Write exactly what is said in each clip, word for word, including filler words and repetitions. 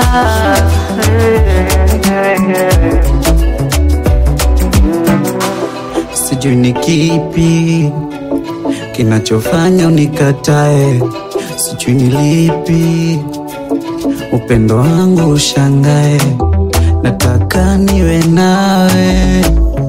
Sijui ni kipi kinachofanya unikatae, sijui ni lipi upendo wangu ushangae. Nataka niwe nawe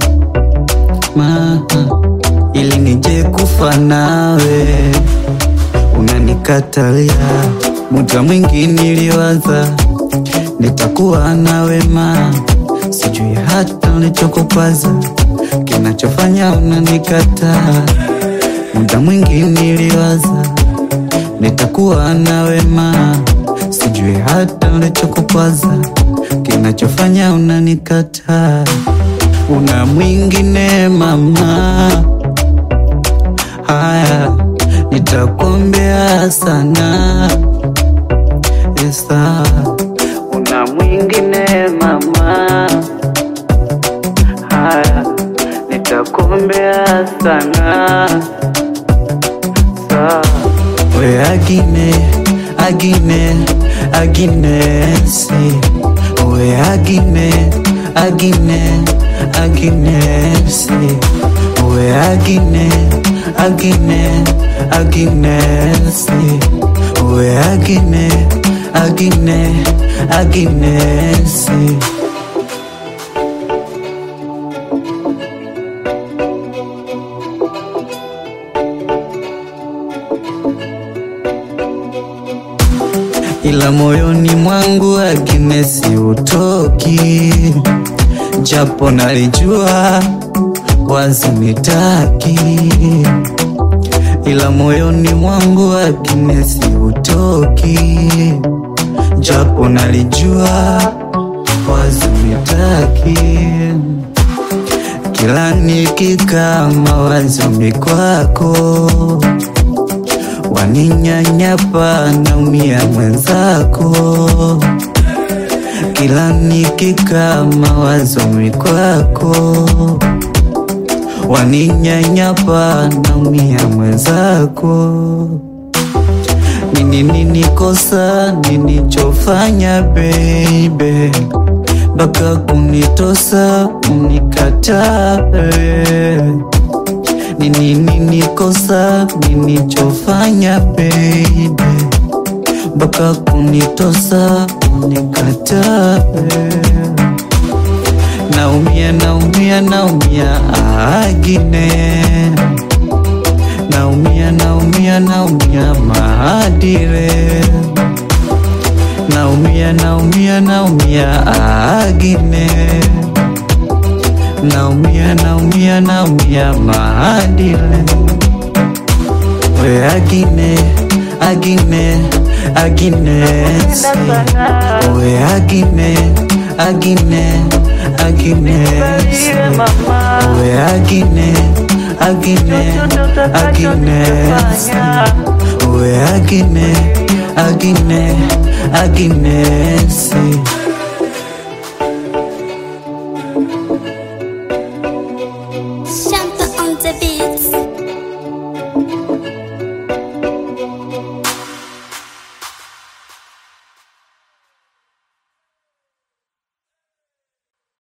ma ili nije kufa nawe, unanikatalia. Muda mwingi niliwaza nitakuwa nawe ma, sijui hata ulichokupaza kinachofanya unanikataa. Muda mwingi niliwaza nitakuwa nawe ma, sijui hata ulichokupaza kinachofanya unanikataa. Una mwingine mama, haya nitakuombea sana Esa. Una mwingine mama, haya nitakuombea sana Sa. We agine, agine, aginesi. We agine, agine, aginesi. We agine, agine, aginesi. We agine, agine, aginesi. Ila moyoni mwangu aginesi utoki, japo nalijua wazi nitaki. Ila moyoni mwangu aginesi utoki, japo nalijua wazi nitaki. Kila nikikaa mawazoni kwako, waninyanyapa naumia mwenzako. Kila nikikaa mawazoni kwako, waninyanyapa naumia mwenzako. Nini nini kosa nilichofanya baby, mpaka kunitosa unikatae? Nini nini kosa nilichofanya baby, mpaka kunitosa unikatae? Naumia, naumia, naumia agine. Naumia, naumia, naumia maadire. Naumia, naumia, naumia agine. Naumia, naumia, naumia maadire. We agine, agine, aginesi. We agine, agine, aginesi. We agine, agine, aginesi. We agine, agine, aginesi.